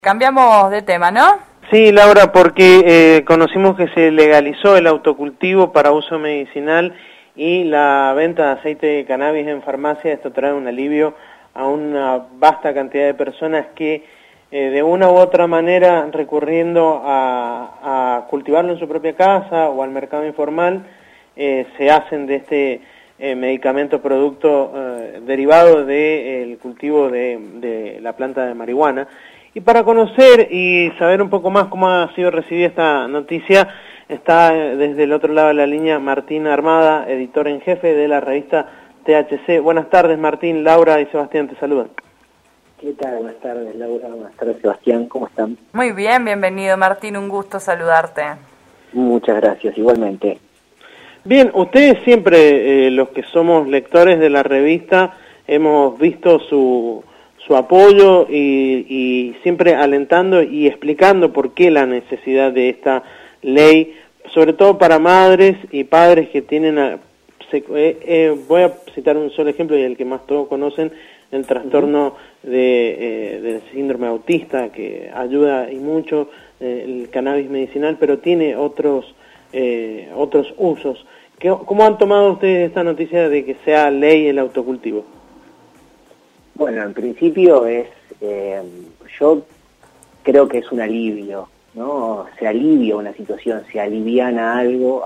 Cambiamos de tema, ¿no? Sí, Laura, porque conocimos que se legalizó el autocultivo para uso medicinal y la venta de aceite de cannabis en farmacia. Esto trae un alivio a una vasta cantidad de personas que de una u otra manera, recurriendo a cultivarlo en su propia casa o al mercado informal, se hacen de este medicamento producto derivado del cultivo de la planta de marihuana. Y para conocer y saber un poco más cómo ha sido recibida esta noticia, está desde el otro lado de la línea Martín Armada, editor en jefe de la revista THC. Buenas tardes, Martín. Laura y Sebastián te saludan. ¿Qué tal? Buenas tardes, Laura. Buenas tardes, Sebastián. ¿Cómo están? Muy bien, bienvenido, Martín. Un gusto saludarte. Muchas gracias, igualmente. Bien, ustedes siempre, los que somos lectores de la revista, hemos visto su apoyo y siempre alentando y explicando por qué la necesidad de esta ley, sobre todo para madres y padres que tienen, voy a citar un solo ejemplo y el que más todos conocen, el trastorno del síndrome autista, que ayuda y mucho el cannabis medicinal, pero tiene otros usos. ¿Cómo han tomado ustedes esta noticia de que sea ley el autocultivo? Bueno, en principio yo creo que es un alivio, ¿no? Se alivia una situación, se aliviana algo,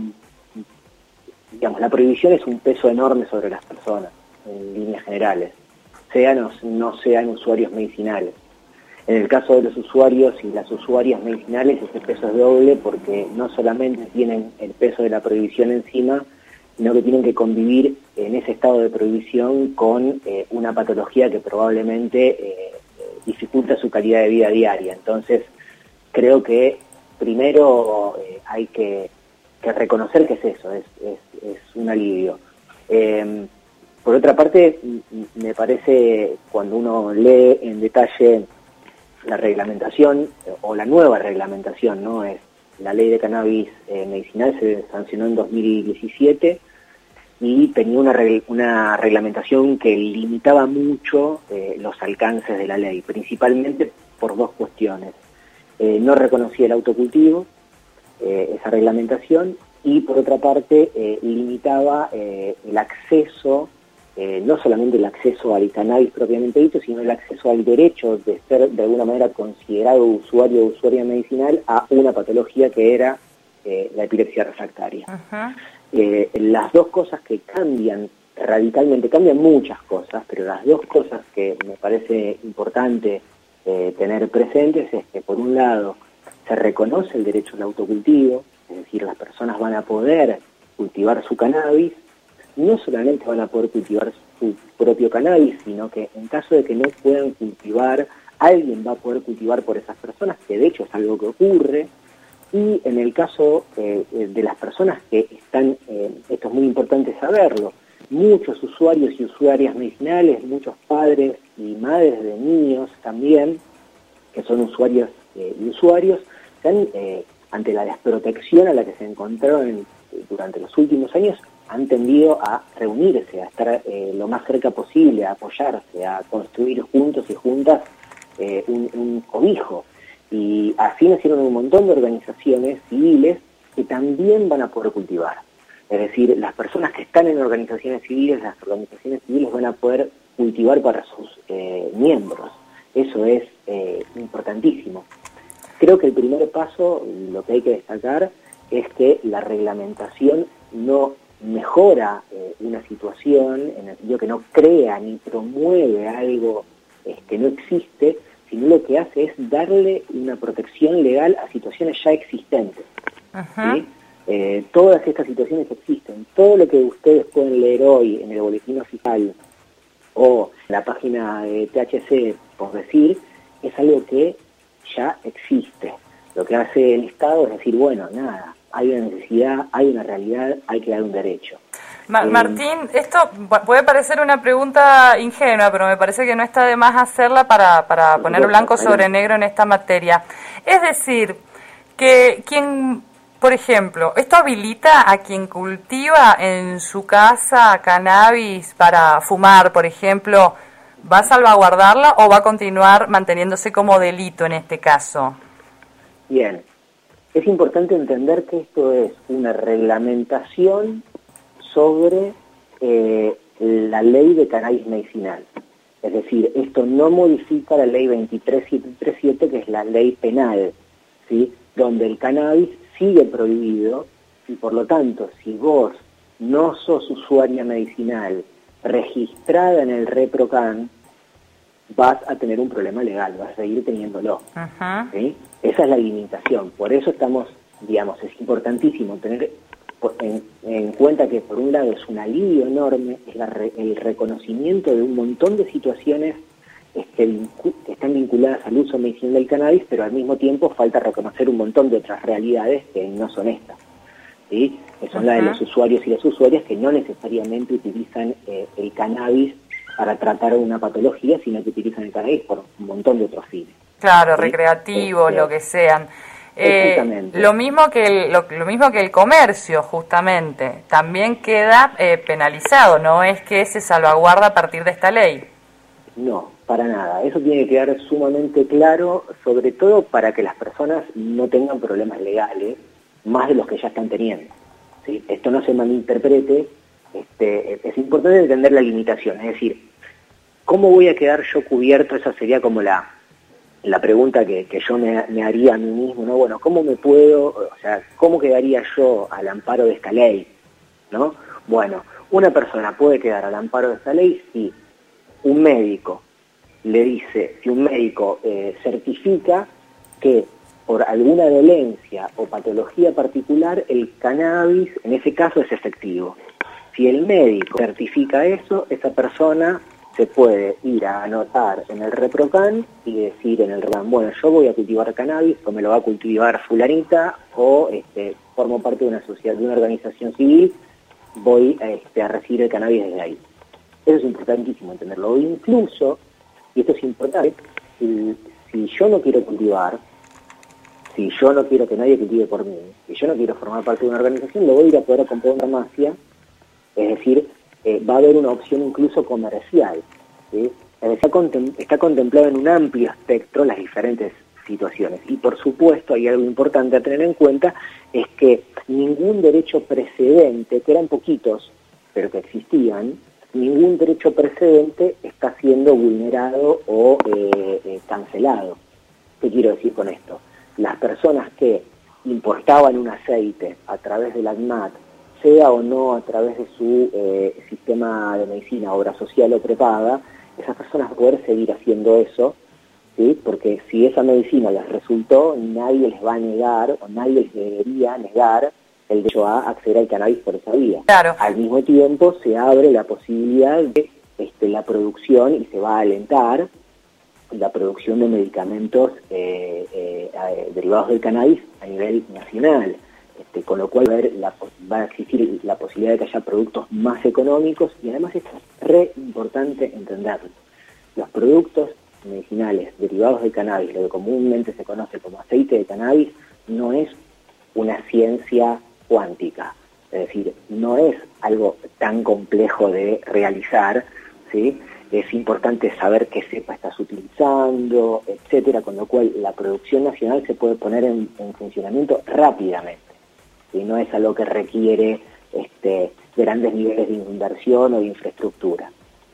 digamos, la prohibición es un peso enorme sobre las personas, en líneas generales, sean o no sean usuarios medicinales. En el caso de los usuarios y las usuarias medicinales, ese peso es doble porque no solamente tienen el peso de la prohibición encima, sino que tienen que convivir en ese estado de prohibición con una patología que probablemente dificulta su calidad de vida diaria. Entonces, creo que primero hay que reconocer que es eso, es un alivio. Por otra parte, me parece, cuando uno lee en detalle la reglamentación, o la nueva reglamentación, ¿no? Es la ley de cannabis medicinal, se sancionó en 2017, y tenía una reglamentación que limitaba mucho los alcances de la ley, principalmente por dos cuestiones. No reconocía el autocultivo, esa reglamentación, y por otra parte limitaba el acceso, no solamente el acceso al cannabis propiamente dicho, sino el acceso al derecho de ser de alguna manera considerado usuario o usuaria medicinal a una patología que era la epilepsia refractaria. Las dos cosas que cambian radicalmente, cambian muchas cosas, pero las dos cosas que me parece importante tener presentes es que, por un lado, se reconoce el derecho al autocultivo, es decir, las personas van a poder cultivar su cannabis, no solamente van a poder cultivar su propio cannabis, sino que en caso de que no puedan cultivar, alguien va a poder cultivar por esas personas, que de hecho es algo que ocurre. Y en el caso de las personas que están, esto es muy importante saberlo, muchos usuarios y usuarias medicinales, muchos padres y madres de niños también, que son usuarias y usuarios, ante la desprotección a la que se encontraron durante los últimos años, han tendido a reunirse, a estar lo más cerca posible, a apoyarse, a construir juntos y juntas un cobijo. Y así nacieron un montón de organizaciones civiles que también van a poder cultivar. Es decir, las personas que están en organizaciones civiles, las organizaciones civiles van a poder cultivar para sus miembros. Eso es importantísimo. Creo que el primer paso, lo que hay que destacar, es que la reglamentación no mejora una situación, en el sentido que no crea ni promueve algo que no existe, sino lo que hace es darle una protección legal a situaciones ya existentes. ¿Sí? Todas estas situaciones existen. Todo lo que ustedes pueden leer hoy en el boletín oficial o en la página de THC, por decir, es algo que ya existe. Lo que hace el Estado es decir, bueno, nada, hay una necesidad, hay una realidad, hay que dar un derecho. Martín, esto puede parecer una pregunta ingenua, pero me parece que no está de más hacerla para poner blanco sobre negro en esta materia. Es decir, que quien, por ejemplo, esto habilita a quien cultiva en su casa cannabis para fumar, por ejemplo, ¿Va a salvaguardarla o va a continuar manteniéndose como delito en este caso? Bien, es importante entender que esto es una reglamentación sobre la ley de cannabis medicinal. Es decir, esto no modifica la ley 23737, que es la ley penal, ¿sí? Donde el cannabis sigue prohibido y por lo tanto, si vos no sos usuaria medicinal registrada en el ReproCan, vas a tener un problema legal, vas a seguir teniéndolo. ¿Sí? Esa es la limitación. Por eso estamos, digamos, es importantísimo tener en cuenta que por un lado es un alivio enorme, es el reconocimiento de un montón de situaciones que están vinculadas al uso medicinal del cannabis, pero al mismo tiempo falta reconocer un montón de otras realidades que no son estas, ¿sí? Que son las de los usuarios y las usuarias que no necesariamente utilizan el cannabis para tratar una patología, sino que utilizan el cannabis por un montón de otros fines. Claro, ¿sí? recreativos, lo que sean. Exactamente. Lo mismo que el comercio, justamente, también queda penalizado, no es que se salvaguarda a partir de esta ley. No, para nada. Eso tiene que quedar sumamente claro, sobre todo para que las personas no tengan problemas legales, más de los que ya están teniendo. ¿Sí? Esto no se malinterprete, es importante entender la limitación, es decir, ¿cómo voy a quedar yo cubierto? Esa sería como la pregunta que yo me haría a mí mismo, ¿no? Bueno, ¿cómo me puedo, o sea, cómo quedaría yo al amparo de esta ley, ¿no? Bueno, una persona puede quedar al amparo de esta ley si un médico le dice, si un médico certifica que por alguna dolencia o patología particular el cannabis en ese caso es efectivo. Si el médico certifica eso, esa persona se puede ir a anotar en el ReproCan y decir en el ReproCan, bueno, yo voy a cultivar cannabis, o me lo va a cultivar fulanita, o formo parte de una sociedad, de una organización civil, voy a recibir el cannabis desde ahí. Eso es importantísimo entenderlo. Incluso, y esto es importante, si yo no quiero cultivar, si yo no quiero que nadie cultive por mí, si yo no quiero formar parte de una organización, lo voy a ir a poder comprar una farmacia, es decir, va a haber una opción incluso comercial, ¿sí? Está contemplado en un amplio espectro las diferentes situaciones. Y por supuesto hay algo importante a tener en cuenta, es que ningún derecho precedente, que eran poquitos, pero que existían, ningún derecho precedente está siendo vulnerado o cancelado. ¿Qué quiero decir con esto? Las personas que importaban un aceite a través del ANMAT, sea o no a través de su sistema de medicina, obra social o prepaga, esas personas van a poder seguir haciendo eso, ¿sí? Porque si esa medicina les resultó, nadie les va a negar o nadie les debería negar el derecho a acceder al cannabis por esa vía. Claro. Al mismo tiempo se abre la posibilidad de la producción y se va a alentar la producción de medicamentos derivados del cannabis a nivel nacional. Con lo cual va a existir la posibilidad de que haya productos más económicos y además es re importante entenderlo. Los productos medicinales derivados del cannabis, lo que comúnmente se conoce como aceite de cannabis, no es una ciencia cuántica, es decir, no es algo tan complejo de realizar, ¿sí? Es importante saber qué cepa estás utilizando, etcétera, con lo cual la producción nacional se puede poner en funcionamiento rápidamente. Y no es algo que requiere grandes niveles de inversión o de infraestructura.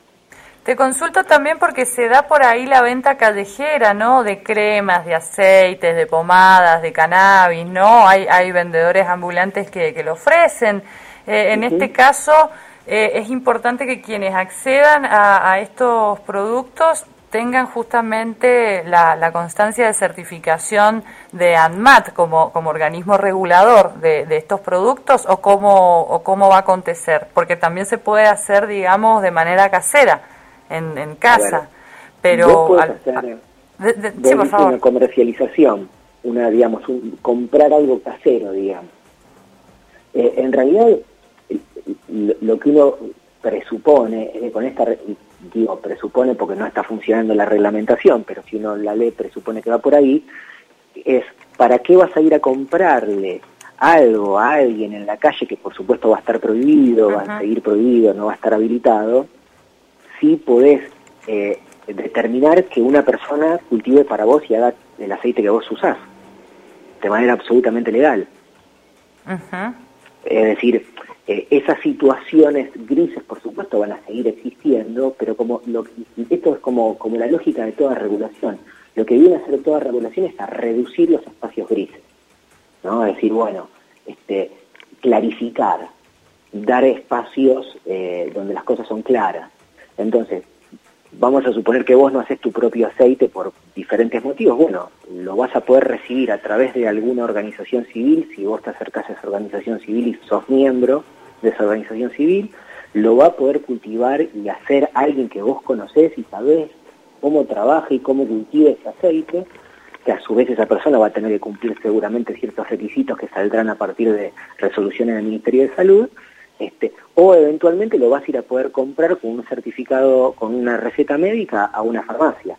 Te consulto también porque se da por ahí la venta callejera, ¿no? De cremas, de aceites, de pomadas, de cannabis, ¿no? Hay vendedores ambulantes que lo ofrecen. En este caso, es importante que quienes accedan a estos productos tengan justamente la constancia de certificación de ANMAT como organismo regulador de estos productos, o cómo va a acontecer, porque también se puede hacer, digamos, de manera casera, en casa, pero sí, por favor. Una comercialización, comprar algo casero, digamos. En realidad, lo que uno presupone es que con esta presupone porque no está funcionando la reglamentación, pero si uno la lee presupone que va por ahí, es ¿para qué vas a ir a comprarle algo a alguien en la calle que por supuesto va a estar prohibido, va a seguir prohibido, no va a estar habilitado, si podés determinar que una persona cultive para vos y haga el aceite que vos usás, de manera absolutamente legal. Uh-huh. Es decir, esas situaciones grises, por supuesto, van a seguir existiendo, pero esto es como la lógica de toda regulación. Lo que viene a hacer toda regulación es a reducir los espacios grises, ¿no? Es decir, bueno, clarificar, dar espacios donde las cosas son claras. Entonces, vamos a suponer que vos no haces tu propio aceite por diferentes motivos. Bueno, lo vas a poder recibir a través de alguna organización civil. Si vos te acercás a esa organización civil y sos miembro de esa organización civil, lo va a poder cultivar y hacer alguien que vos conocés y sabés cómo trabaja y cómo cultiva ese aceite, que a su vez esa persona va a tener que cumplir seguramente ciertos requisitos que saldrán a partir de resoluciones del Ministerio de Salud, o eventualmente lo vas a ir a poder comprar con un certificado, con una receta médica a una farmacia.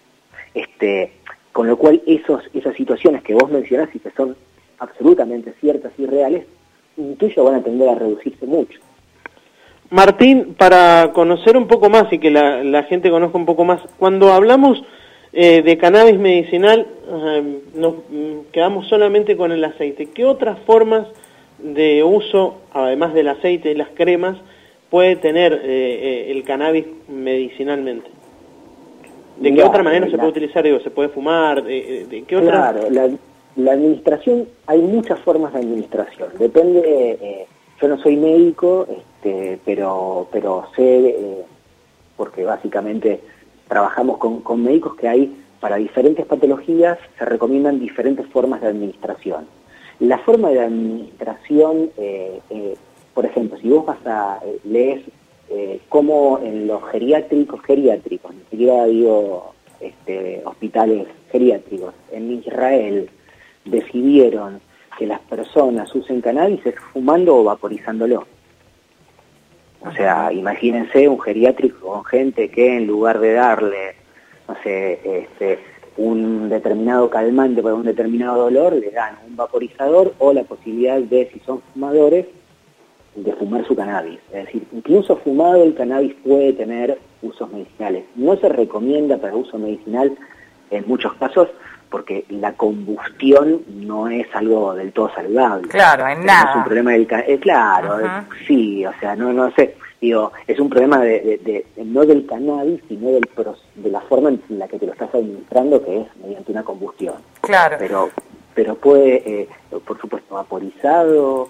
Con lo cual esas situaciones que vos mencionás y que son absolutamente ciertas y reales, intuyo van a tender a reducirse mucho. Martín, para conocer un poco más y que la gente conozca un poco más, cuando hablamos de cannabis medicinal, nos quedamos solamente con el aceite. ¿Qué otras formas de uso, además del aceite y las cremas, puede tener el cannabis medicinalmente? ¿De qué otra manera se puede utilizar? Digo, ¿se puede fumar? ¿De qué otra? Claro, la administración, hay muchas formas de administración. Depende, yo no soy médico, pero sé, porque básicamente trabajamos con médicos, que hay para diferentes patologías, se recomiendan diferentes formas de administración. La forma de administración, por ejemplo, si vos lees cómo en los geriátricos, ni siquiera digo hospitales geriátricos, en Israel decidieron que las personas usen cannabis es fumando o vaporizándolo. O sea, imagínense un geriátrico con gente que en lugar de darle, no sé, un determinado calmante para un determinado dolor, le dan un vaporizador o la posibilidad de, si son fumadores, de fumar su cannabis. Es decir, incluso fumado el cannabis puede tener usos medicinales. No se recomienda para uso medicinal en muchos casos porque la combustión no es algo del todo saludable. Claro, en nada. No es un problema del claro, sí, o sea, no sé, digo, es un problema no del cannabis, sino de la forma en la que te lo estás administrando, que es mediante una combustión. Claro. Pero puede, por supuesto, vaporizado,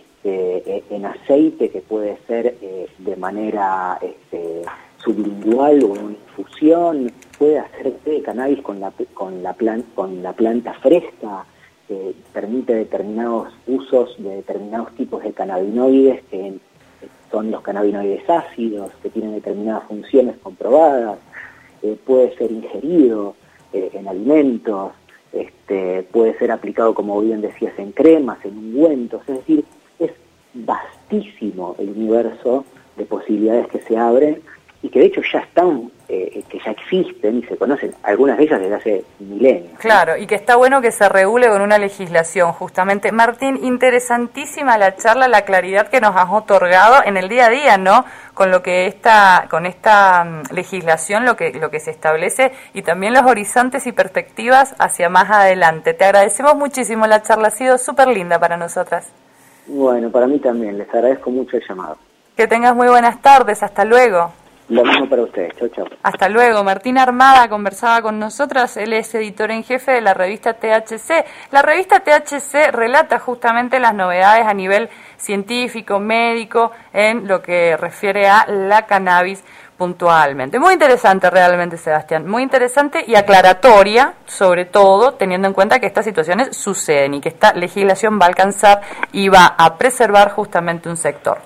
en aceite, que puede ser de manera sublingual o en infusión, puede hacer té de cannabis con la planta fresca, permite determinados usos de determinados tipos de cannabinoides, que son los cannabinoides ácidos, que tienen determinadas funciones comprobadas, puede ser ingerido en alimentos, puede ser aplicado, como bien decías, en cremas, en ungüentos, es decir, es vastísimo el universo de posibilidades que se abren y que de hecho ya están, que ya existen y se conocen, algunas de ellas desde hace milenios. Claro, y que está bueno que se regule con una legislación, justamente. Martín, interesantísima la charla, la claridad que nos has otorgado en el día a día, ¿no? Con lo que con esta legislación, lo que se establece, y también los horizontes y perspectivas hacia más adelante. Te agradecemos muchísimo la charla, ha sido súper linda para nosotras. Bueno, para mí también, les agradezco mucho el llamado. Que tengas muy buenas tardes, hasta luego. Lo mismo para ustedes, chau, chau. Hasta luego. Martín Armada conversaba con nosotras, él es editor en jefe de la revista THC. La revista THC relata justamente las novedades a nivel científico, médico, en lo que refiere a la cannabis puntualmente. Muy interesante realmente, Sebastián, muy interesante y aclaratoria, sobre todo teniendo en cuenta que estas situaciones suceden y que esta legislación va a alcanzar y va a preservar justamente un sector.